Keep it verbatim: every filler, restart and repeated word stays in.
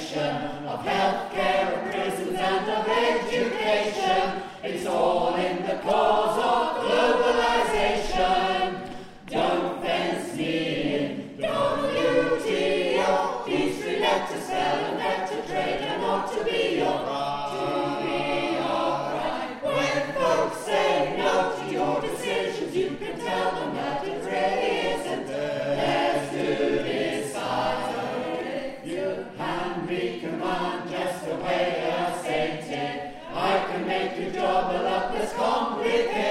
nation, of healthcare, of prisons and of education. It's all in the cause of globalization. Don't fence me in, W T O. Peace free, let us sell and let to trade and ought to be your right. To be your right. When folks say no to your decisions, you can tell them that it really isn't theirs to decide. If you hand me command just the way I state it, I can make your job a lot less complicated.